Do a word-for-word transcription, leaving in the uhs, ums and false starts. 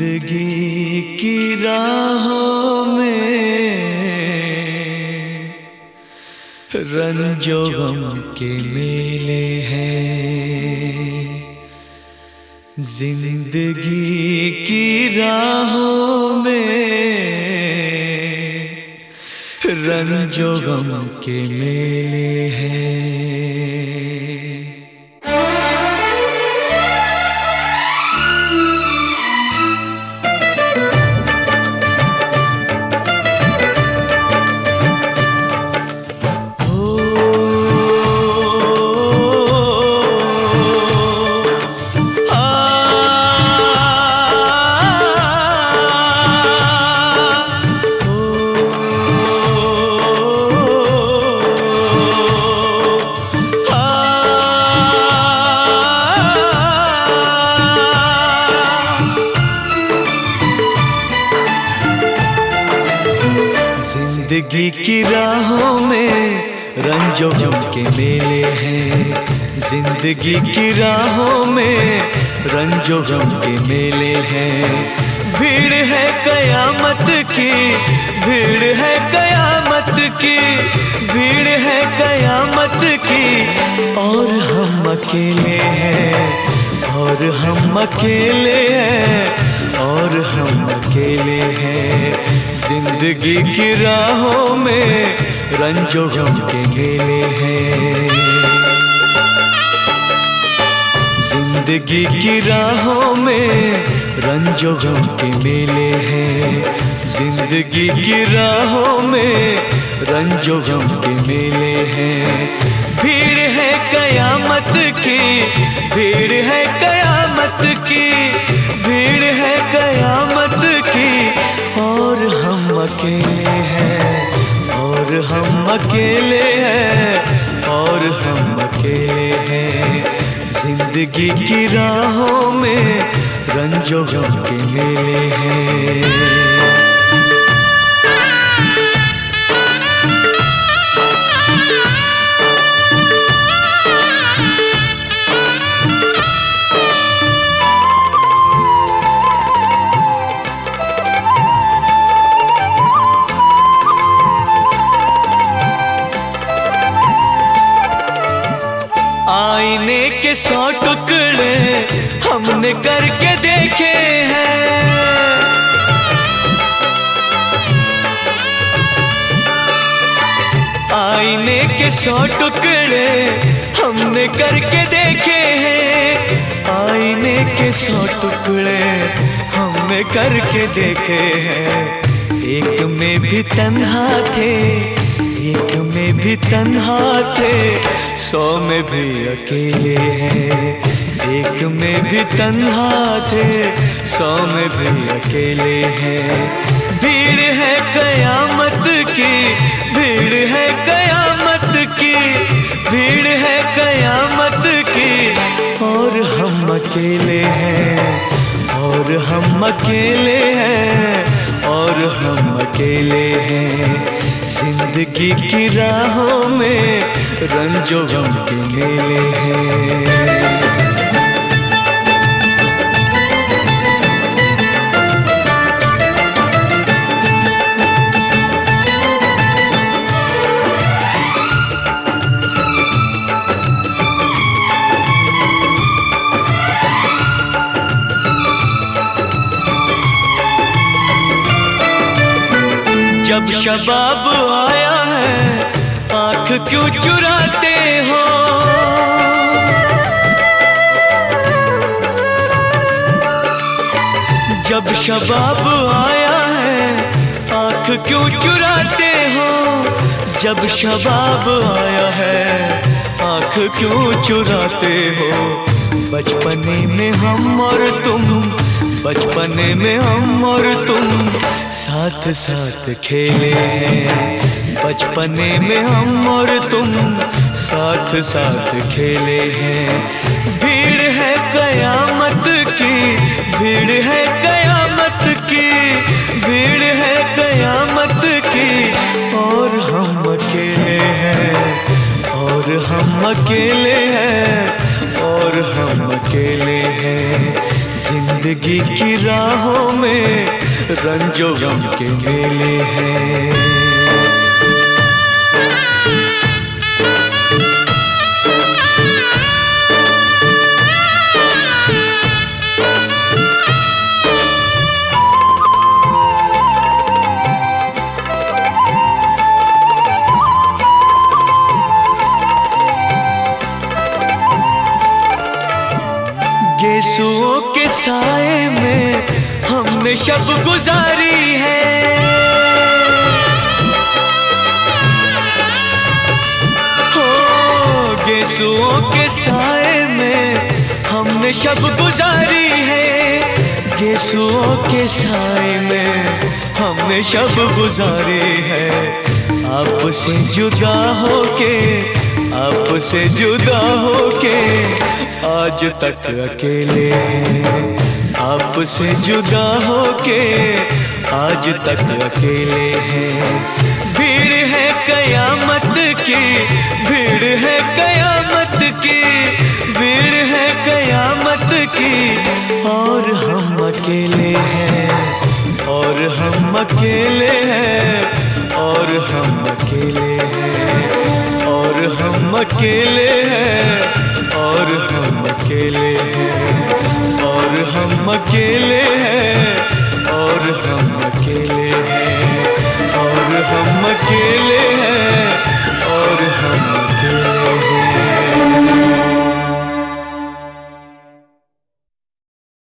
जिंदगी की राहों में रंजो गम के मेले हैं। जिंदगी की राहों में रंजो गम के मेले हैं। जिंदगी की राहों में रंजो गम के मेले हैं। जिंदगी की राहों में रंजो गम के मेले हैं। भीड़ है कयामत की, भीड़ है कयामत की, भीड़ है कयामत की। और हम अकेले हैं, और हम अकेले हैं, और हम अकेले हैं। जिंदगी की राहों में रंजो गम के मेले हैं। जिंदगी की राहों में रंजो गम के मेले हैं। जिंदगी की राहों में रंजो गम के मेले हैं। भीड़ है कयामत की, भीड़ है कयामत की, भीड़ है कयामत की। और हम अकेले हैं, और हम अकेले हैं, और हम अकेले हैं। जिंदगी की राहों में रंजो गम के मेले हैं। आईने के सौ टुकड़े हमने करके देखे हैं। आईने के सौ टुकड़े हमने करके देखे हैं। आईने के सौ टुकड़े हमने करके देखे हैं। एक में भी तन्हा थे, एक में भी तन्हा थे, सौ में भी अकेले हैं। एक में भी तन्हा थे, सौ में भी अकेले हैं। भीड़ है कयामत की, भीड़ है कयामत की, भीड़ है कयामत की। और हम अकेले हैं, और हम अकेले हैं, और हम अकेले हैं। जिंदगी की राहों में रंजो गम के मेले हैं। जब शबाब आया है आँख क्यों चुराते हो। जब शबाब आया है आँख क्यों चुराते हो। जब शबाब आया है आँख क्यों चुराते हो। बचपने में हम और तुम, बचपने में हम और तुम साथ साथ खेले हैं। बचपने में हम और तुम साथ साथ खेले हैं। भीड़ है कयामत की, भीड़ है कयामत की, भीड़ है कयामत की। और हम अकेले हैं, और हम अकेले हैं, और हम अकेले हैं। जिंदगी जिंदगी की राहों में रंजो गम के मेले हैं। गेसुओं के साए में हमने शब गुजारी है, हो गेसुओं के साए में हमने शब गुजारी है। गेसुओं के साए में हमने शब गुजारी है। आपसे जुदा होके, आपसे जुदा होके आज तक अकेले हैं। आपसे जुदा होके आज तक अकेले हैं। भीड़ है कयामत की, भीड़ है कयामत की, भीड़ है कयामत की, और हम अकेले हैं, और हम अकेले हैं, और हम अकेले हैं, और हम अकेले हैं, और हम अकेले हैं, और हम अकेले हैं, और हम अकेले हैं, और हम अकेले